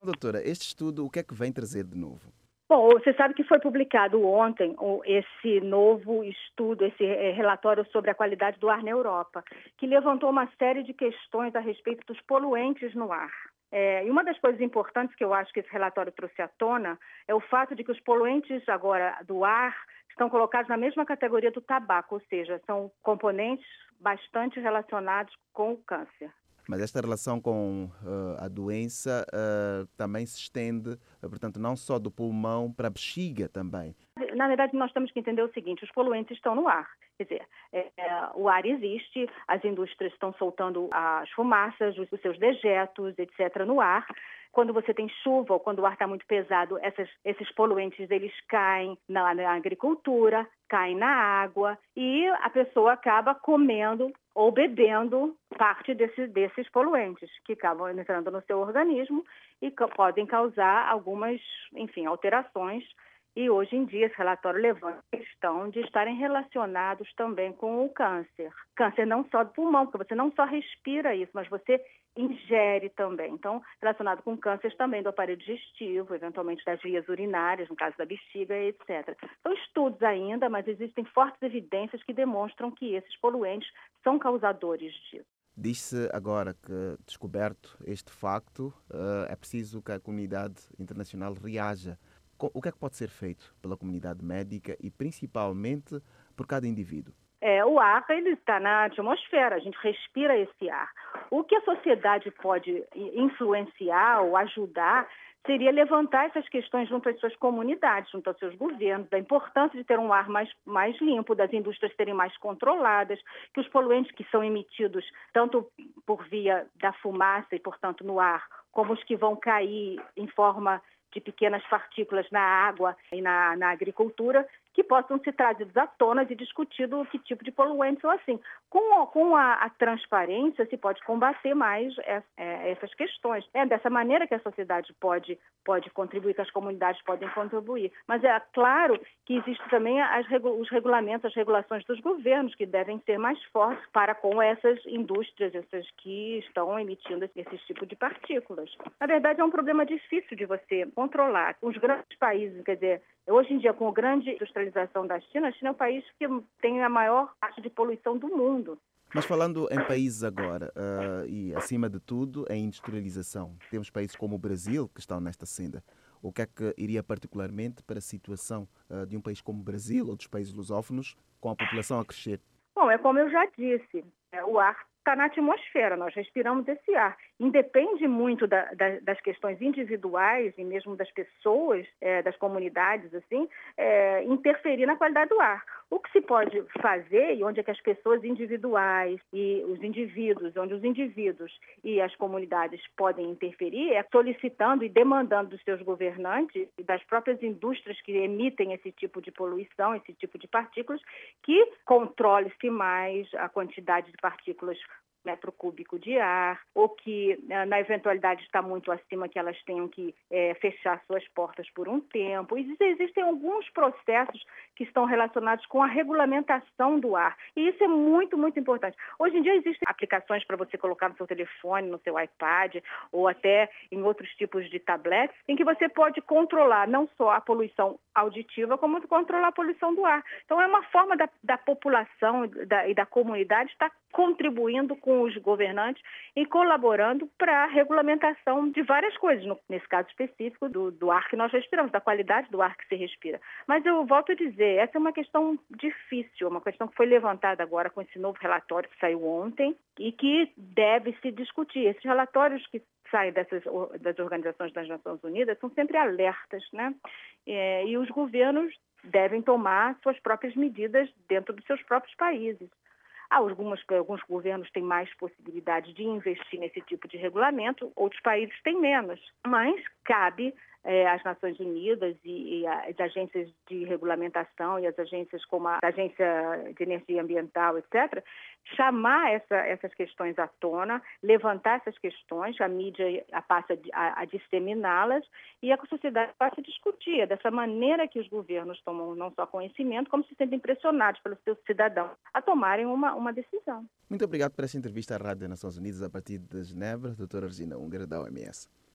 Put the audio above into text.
Doutora, este estudo, o que é que vem trazer de novo? Bom, você sabe que foi publicado ontem esse novo estudo, esse relatório sobre a qualidade do ar na Europa, que levantou uma série de questões a respeito dos poluentes no ar. E uma das coisas importantes que eu acho que esse relatório trouxe à tona é o fato de que os poluentes agora do ar estão colocados na mesma categoria do tabaco, ou seja, são componentes bastante relacionados com o câncer. Mas esta relação com a doença também se estende, portanto, não só do pulmão para a bexiga também. Na verdade, nós temos que entender o seguinte, os poluentes estão no ar. Quer dizer, o ar existe, as indústrias estão soltando as fumaças, os seus dejetos, etc., no ar. Quando você tem chuva ou quando o ar está muito pesado, esses poluentes eles caem na agricultura, caem na água e a pessoa acaba comendo ou bebendo parte desses poluentes que acabam entrando no seu organismo e podem causar algumas, enfim, alterações. E hoje em dia esse relatório levanta a questão de estarem relacionados também com o câncer. Câncer não só do pulmão, porque você não só respira isso, mas você ingere também. Então, relacionado com cânceres também do aparelho digestivo, eventualmente das vias urinárias, no caso da bexiga, etc. São estudos ainda, mas existem fortes evidências que demonstram que esses poluentes são causadores disso. Diz-se agora que, descoberto este facto, é preciso que a comunidade internacional reaja. O que é que pode ser feito pela comunidade médica e principalmente por cada indivíduo? O ar ele está na atmosfera, a gente respira esse ar. O que a sociedade pode influenciar ou ajudar seria levantar essas questões junto às suas comunidades, junto aos seus governos, da importância de ter um ar mais limpo, das indústrias serem mais controladas, que os poluentes que são emitidos tanto por via da fumaça e, portanto, no ar, como os que vão cair em forma de pequenas partículas na água e na agricultura, que possam ser trazidos à tona e discutido que tipo de poluentes são assim. Com a transparência se pode combater mais essas questões. É dessa maneira que a sociedade pode contribuir, que as comunidades podem contribuir. Mas é claro que existe também os regulamentos, as regulações dos governos que devem ser mais fortes para com essas indústrias, essas que estão emitindo esse tipo de partículas. Na verdade, é um problema difícil de você controlar. Os grandes países, quer dizer, hoje em dia, com a grande industrialização da China, a China é o país que tem a maior taxa de poluição do mundo. Mas falando em países agora, e acima de tudo, em industrialização, temos países como o Brasil que estão nesta senda. O que é que iria particularmente para a situação de um país como o Brasil ou dos países lusófonos com a população a crescer? Bom, é como eu já disse, o ar está na atmosfera, nós respiramos esse ar. Independe muito das questões individuais e mesmo das pessoas, das comunidades, assim, interferir na qualidade do ar. O que se pode fazer e onde é que as pessoas individuais e os indivíduos, onde os indivíduos e as comunidades podem interferir, é solicitando e demandando dos seus governantes e das próprias indústrias que emitem esse tipo de poluição, esse tipo de partículas, que controle-se mais a quantidade de partículas metro cúbico de ar, ou que, na eventualidade, está muito acima, que elas tenham que fechar suas portas por um tempo. Existem alguns processos que estão relacionados com a regulamentação do ar. E isso é muito, muito importante. Hoje em dia existem aplicações para você colocar no seu telefone, no seu iPad, ou até em outros tipos de tablets, em que você pode controlar não só a poluição auditiva, como controlar a poluição do ar. Então, é uma forma da população e da comunidade estar contribuindo com os governantes e colaborando para a regulamentação de várias coisas, nesse caso específico do ar que nós respiramos, da qualidade do ar que se respira. Mas eu volto a dizer, essa é uma questão difícil, uma questão que foi levantada agora com esse novo relatório que saiu ontem e que deve se discutir. Esses relatórios que saem das organizações das Nações Unidas são sempre alertas, né? E os governos devem tomar suas próprias medidas dentro dos seus próprios países. Alguns governos têm mais possibilidade de investir nesse tipo de regulamento, outros países têm menos. Mas cabe às Nações Unidas e as agências de regulamentação e as agências como a Agência de Energia Ambiental, etc., chamar essas questões à tona, levantar essas questões, a mídia passa a disseminá-las e a sociedade passa a discutir. É dessa maneira que os governos tomam não só conhecimento, como se sentem pressionados pelos seus cidadãos a tomarem uma decisão. Muito obrigado por esta entrevista à Rádio das Nações Unidas a partir de Genebra, doutora Regina Unger, da OMS.